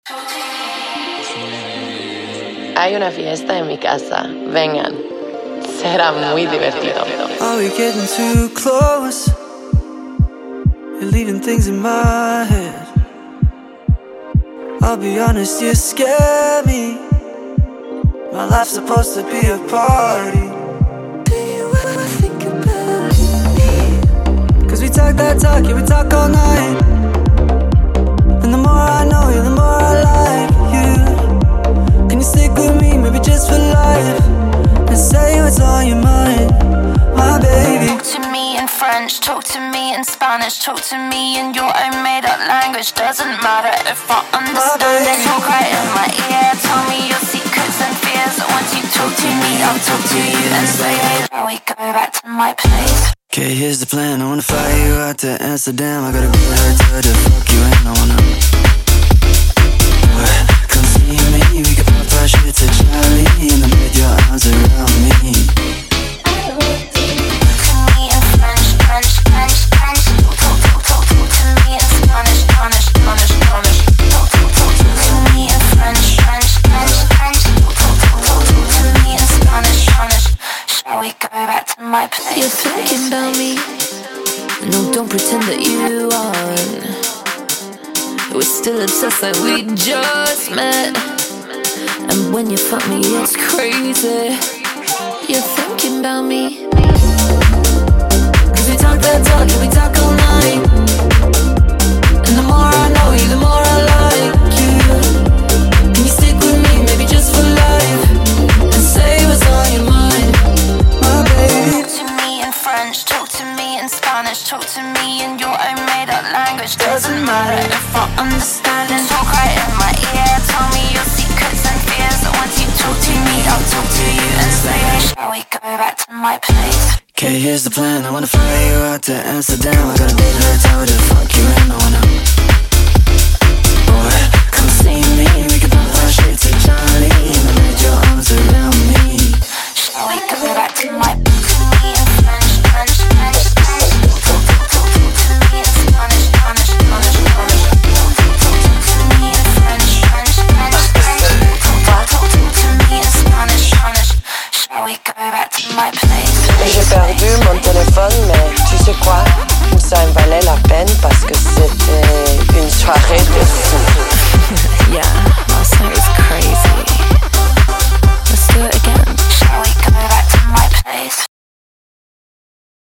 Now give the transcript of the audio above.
Hay una fiesta en mi casa, vengan, será muy divertido. Are we getting too close? You're leaving things in my head. I'll be honest, you scare me. My life's supposed to be a party. Do you ever think about me? Cause we talk that talk, yeah, we talk all night. And the more I know you, the more I like you. Can you stick with me, maybe just for life? And say what's on your mind, my baby. Talk to me in French, talk to me in Spanish, talk to me in your own made-up language. Doesn't matter if I understand it. Talk right in my ear, tell me your secrets and fears. Once you talk to me, I'll talk to you and say, hey, shall we go back to my place? Okay, here's the plan. I wanna fly you out to Amsterdam. I gotta be her to fuck you and I wanna come see me. We can pop our shit to Charlie and then put your arms around me. You're thinking about me. No, don't pretend that you aren't. We're still obsessed like we just met. And when you fuck me, it's crazy. You're thinking about me. Cause we talk that talk, yeah, we talk all night. And the more I know you, the more I like you. Can you stick with me, maybe just for life? And say what's on your mind, my baby. Talk to me in French, talk to me in Spanish, talk to me in your own made-up language. Doesn't matter if I understand it. Talk right in my ear, tell me your secrets and fears. Once you talk to me, I'll talk to you and say, hey, shall we go back to my place? Okay, here's the plan. I wanna fly you out to Amsterdam. I gotta be her tower to fuck you and I wanna come see me. We can pop our shit to Charlie and then put your arms around me. Shall we go back to my place? French, Spanish, talk to me in Spanish, Spanish, Spanish, Spanish. Talk to me in French, Spanish, talk to me in Spanish, Spanish. Shall we go back to my place? J'ai perdu mon téléphone, mais tu sais quoi? Ça en valait la peine parce que c'était une soirée de fou. Yeah, last night was crazy.